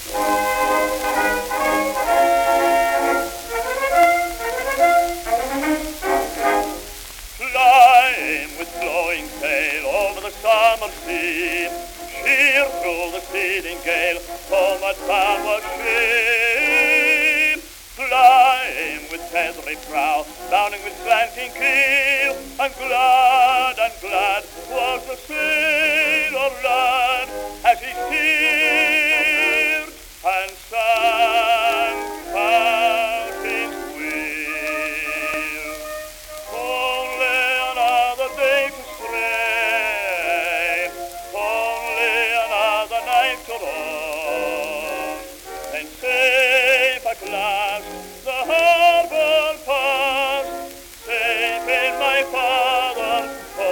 Flying with flowing sail over the summer sea, sheer through the speeding gale, homeward bound was she. Flying with feathery prow, bounding with slanting keel, and glad was the sailor lad as he steered and sang out his wheel. Only another day to stray, only another night to dawn, then safe at last the harbor past, safe in my father's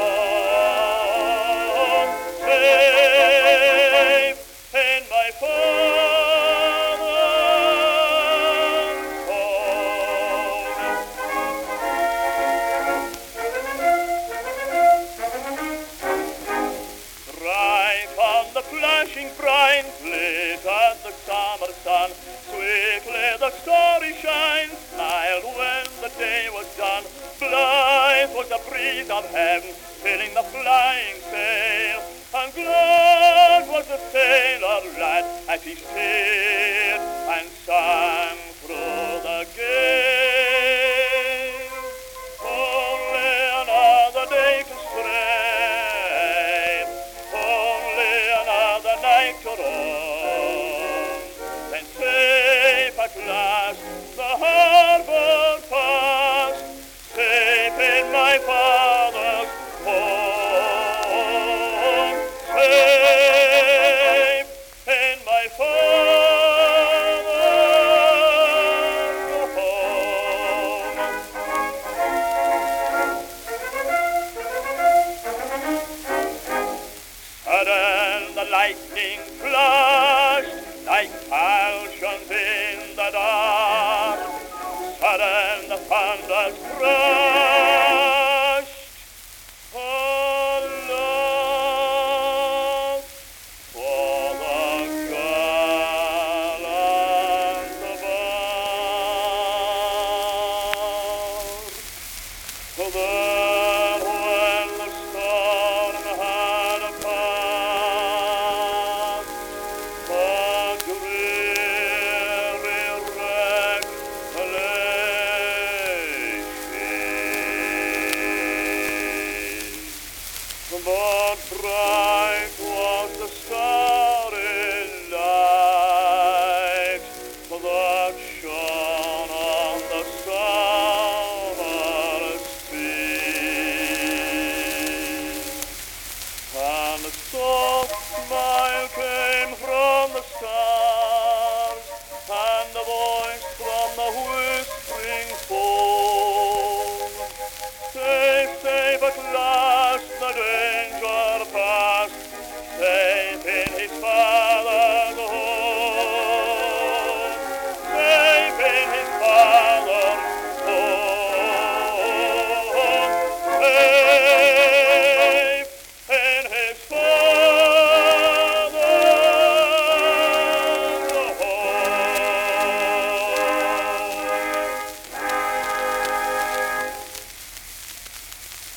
home, safe in my father's home. Bright on the flashing brine glittered the summer sun, sweetly the story shines, smiled when the day was done. Blithe was the breeze of heaven, filling the flying sail, and glad was the sailor lad as he steered and sang.